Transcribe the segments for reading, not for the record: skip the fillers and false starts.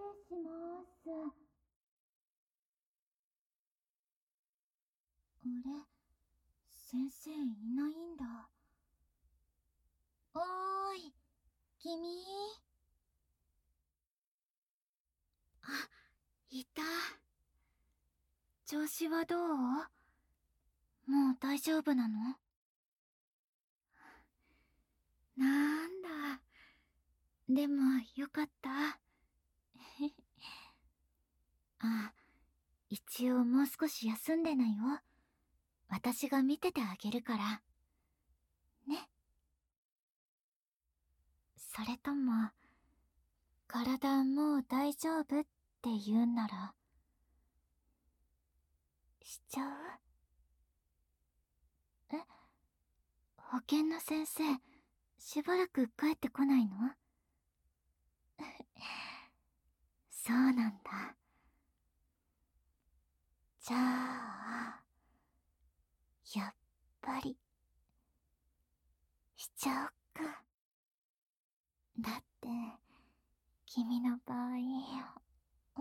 します。あれ、先生いないんだ。おーい、君。あ、いた。調子はどう？もう大丈夫なの？なんだ。でも、よかった。あ、一応もう少し休んでなよ。私が見ててあげるから。ね。それとも、体もう大丈夫って言うんなら、しちゃう？え、保健の先生、しばらく帰ってこないの？そうなんだ。じゃあ、やっぱり、しちゃおっか。だって、君の場合、うん、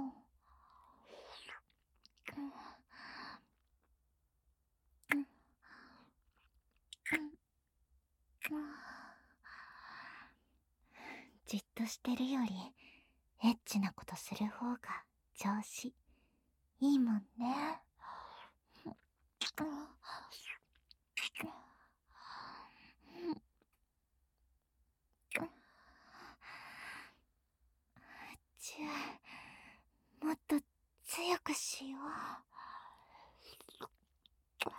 うん、じっとしてるより、エッチなことする方が調子いいもんね。もっと強くしよう。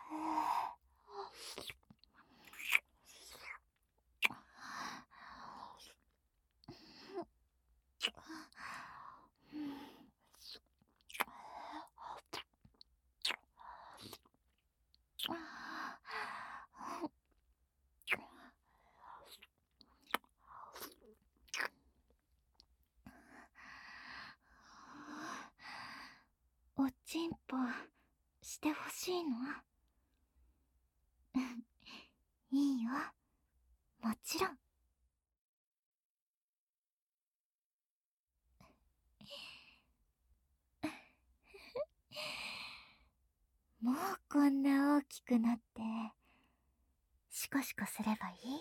おちんぽしてほしいの？いいよ、もちろん。もうこんな大きくなってシコシコすればいい？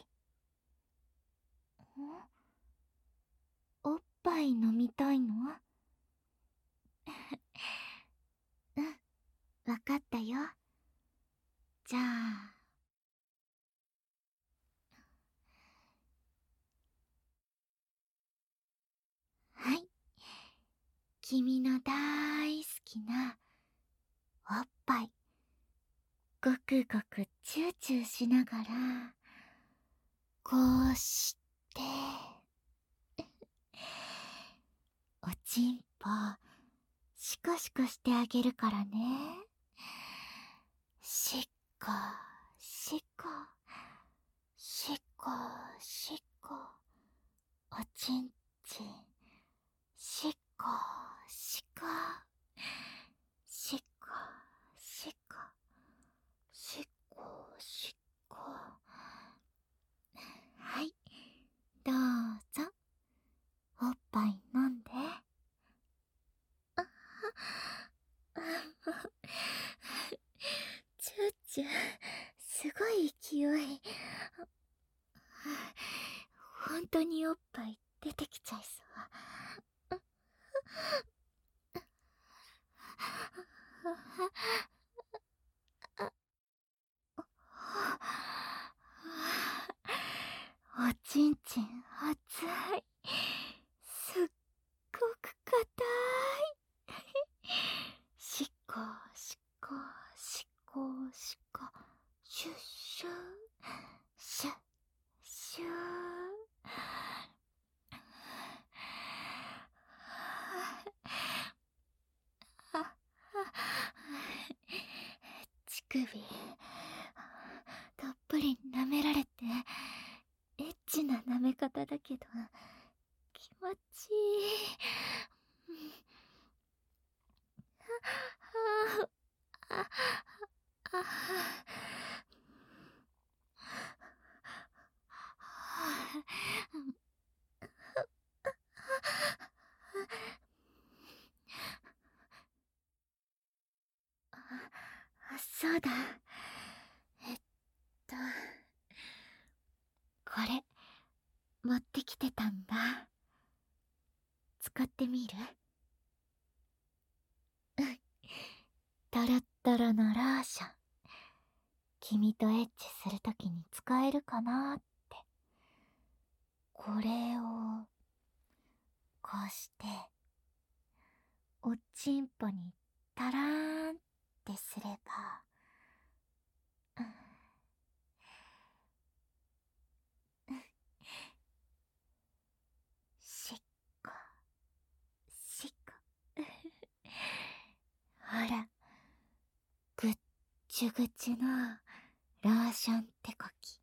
おっぱい飲みたいの？うん、わかったよ。じゃあ、はい。君の大好きなおっぱい、ごくごくチューチューしながら、こうして、おちんぽ、シコシコしてあげるからね。しっこ、しっこ、しっこ、しっこ、おちんちん、しっこ、しっこ、しっこ、しっこ、しっこ、しっこ。はい、どうぞ、おっぱい飲んで。チューチュー、すごい勢い。本当におっぱい出てきちゃいそう。おちんちん熱い。すっごく硬い。しっこしっこしっこしっこ、シュッシュシュッシュ乳首たっぷり舐められてエッチな舐め方だけど気持ちいい。ああそうだ。えっと、これ、持ってきてたんだ。使ってみる？トロットロのローション。君とエッチするときに使えるかなって。これを、こうして、おっちんぽにタラーンってすれば、しっこ、しっこ。ほら、ぐっちゅぐちゅのローションってこき。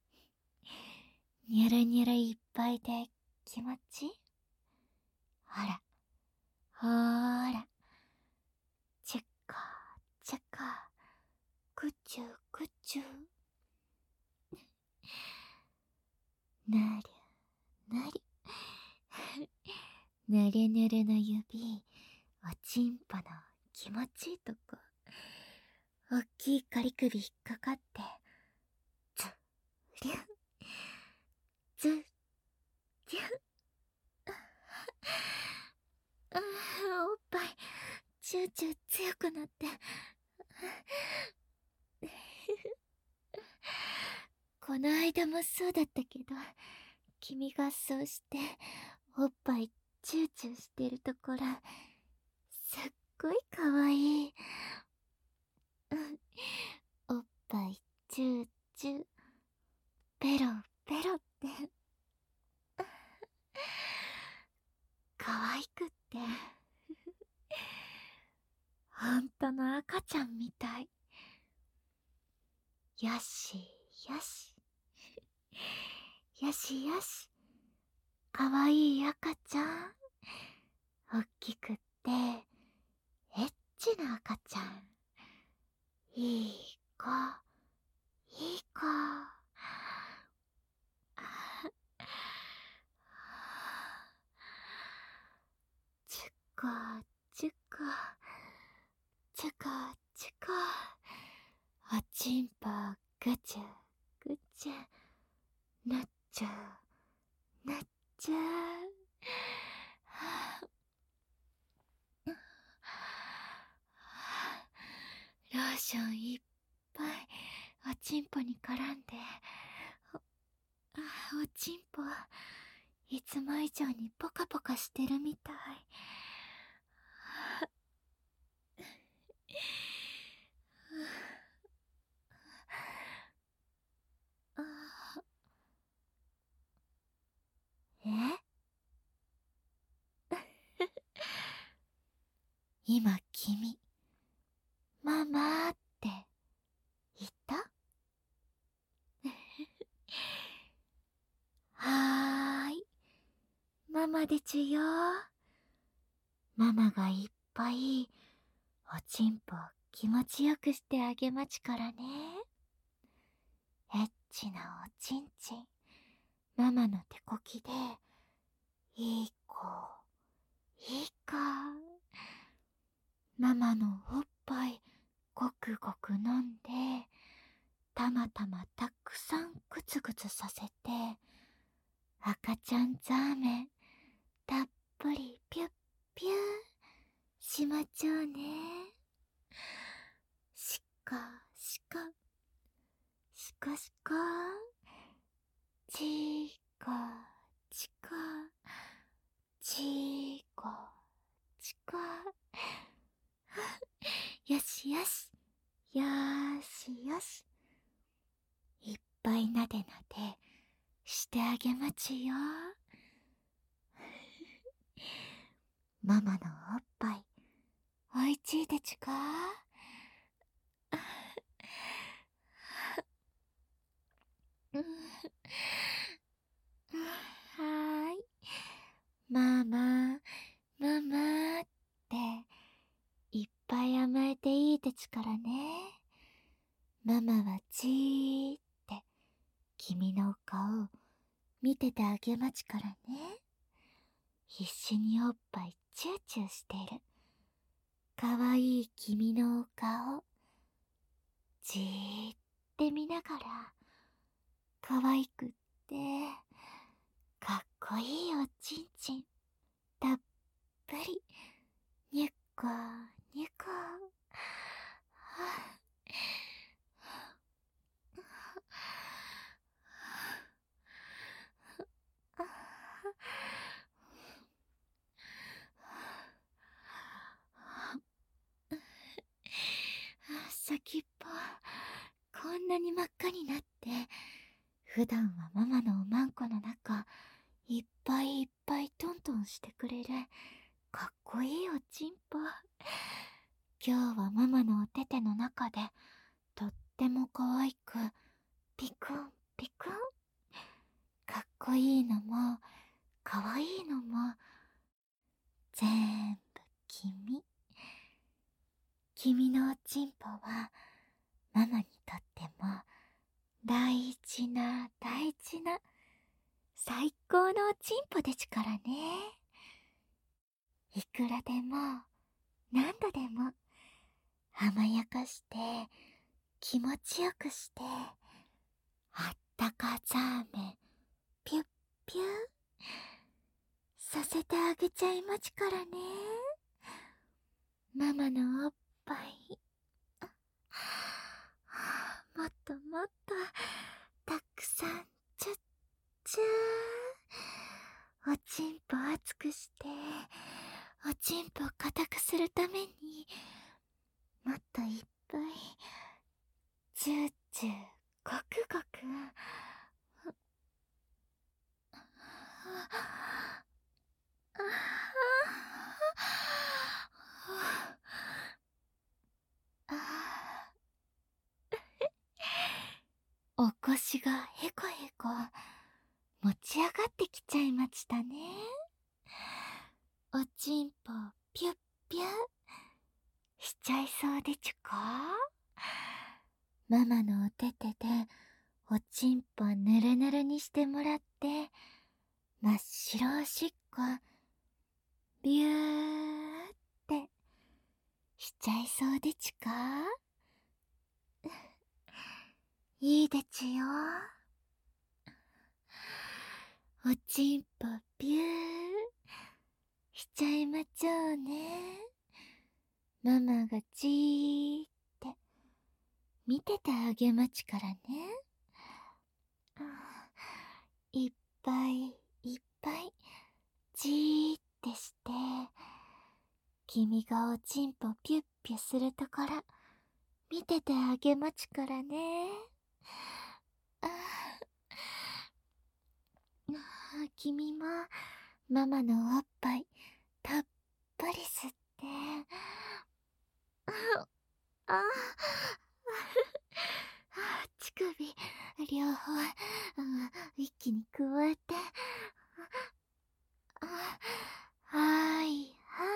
ニュルニュルいっぱいで気持ちいい？ほら、ほーら、チェッカー、チェッカー、ぐちゅぐちゅ。なる、なる。ぬるぬるの指、おちんぽの気持ちいいとこ。おっきい仮首引っかかって、ズリュン、ズリュン。おっぱい、チューチュー強くなって。この間もそうだったけど、君がそうして、おっぱいチューチューしてるところ、すっごいかわいい。おっぱいチューチュー、ペロペロって。かわいくって。ほんとの赤ちゃんみたい。よしよし。よしよし。かわいい赤ちゃん。おっきくって、エッチな赤ちゃん。いい子、いい子。チュコ、チュコ、チュコ、チュコ。おちんぽ、ぐちゅ、ぐちゅ。なっちゃう、なっちゃう。ローションいっぱいおちんぽに絡んで、おちんぽいつも以上にポカポカしてるみたい。え今君、ママって言った？はーい、ママでちゅよ。ママがいっぱいおちんぽ気持ちよくしてあげまちからね。エッチなおちんちん、ママの手こきで、いい子、いい子。ママのおっぱいごくごく飲んで、たまたまたくさんグツグツさせて、赤ちゃんザーメンたっぷりピュッピューしまちょうね。しかしか、しかしか、ちかちか、ちかちか。よしよし、よーしよし。いっぱいなでなでしてあげまちよ。ママのおっぱいおいちいでちゅか？うん、はーい。ママ、ママっていっぱい甘えていいでちゅからね。ママはじーって君のお顔見ててあげまちからね。必死におっぱいチューチューしてるかわいい君のお顔じーって見ながら、可愛くってかっこいいおちんちんたっぷりにゅっこにゅこ。先っぽこんなに真っ赤になって、普段はママのおまんこの中いっぱいいっぱいトントンしてくれるかっこいいおちんぽ。今日はママのお手手の中でとっても可愛くピクンピクン、かっこいいのも可愛いのも全部君のおちんぽはママにとっても大事な大事な最高のおちんぽでちからね。いくらでも何度でも甘やかして気持ちよくしてあったかザーメンピュッピュッさせてあげちゃいまちからね。ママのおっぱいもっともっとたくさんチュッチュー、おちんぽ熱くしておちんぽ硬くするためにもっといっぱいチューチューゴクゴク。お腰がへこへこ持ち上がってきちゃいましたね。おちんぽピュッピュッしちゃいそうでちゅか。ママのお手手でおちんぽぬるぬるにしてもらって真っ白おしっこビューってしちゃいそうでちゅか。いいでちゅよ。おちんぽビューしちゃいまちょうね。ママがじーって見ててあげまちからね。いっぱいいっぱいじーってして君がおちんぽピュッピュするところ見ててあげまちからね。君もママのおっぱいたっぷり吸って乳首両方一気に加えてはーい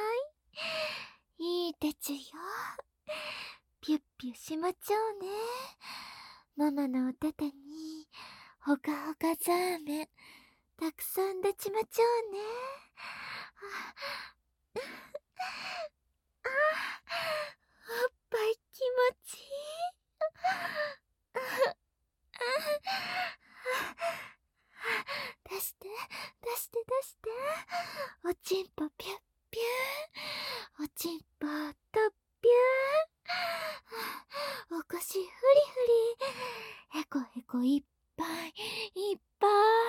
いいでちゅよ。ピュッピュしまちょうね。ママのお手手にほかほかザーメンたくさんでちまちょうね。おっぱい気持ちいい。出して出して出して。おちんぽピュッピューおちんぽとっぴゅーお腰フリフリへこへこいっぱいいっぱい。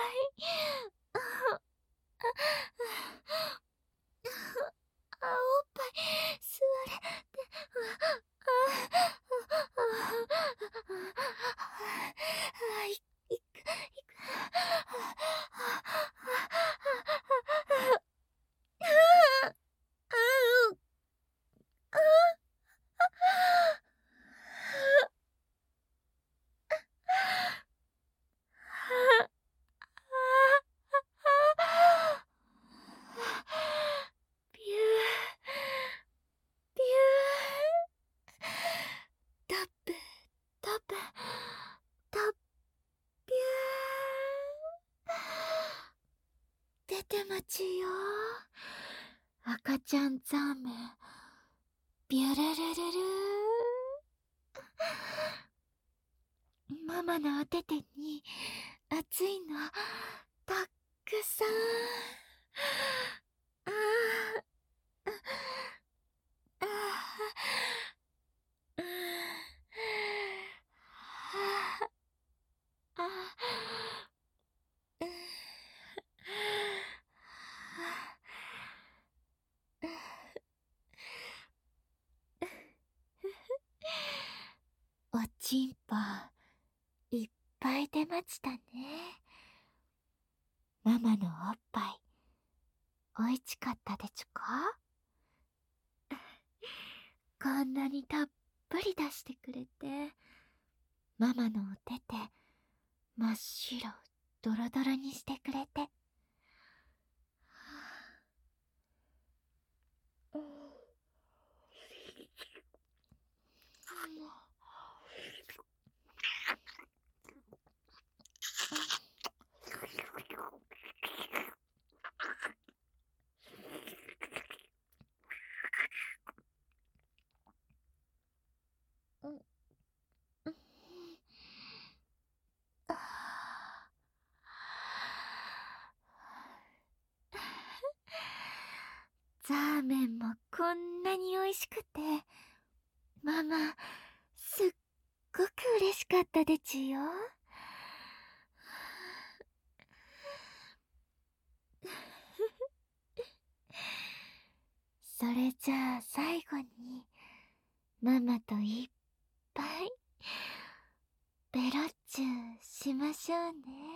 おっぱい吸われていくピューピュータップタップタッピュー出てまちよ。赤ちゃんザーメンビュルルルルーママのお手手に熱いのたくさん。あーあーあーおちんぽいっぱい出ましたね。ママのおっぱいおいちかったでちゅか？こんなにたっぷり出してくれて、ママのお手手真っ白ドロドロにしてくれて。ザーメンもこんなにおいしくて、ママすっごく嬉しかったでちゅよ。それじゃあ最後にママといっぱいベロッチュしましょうね。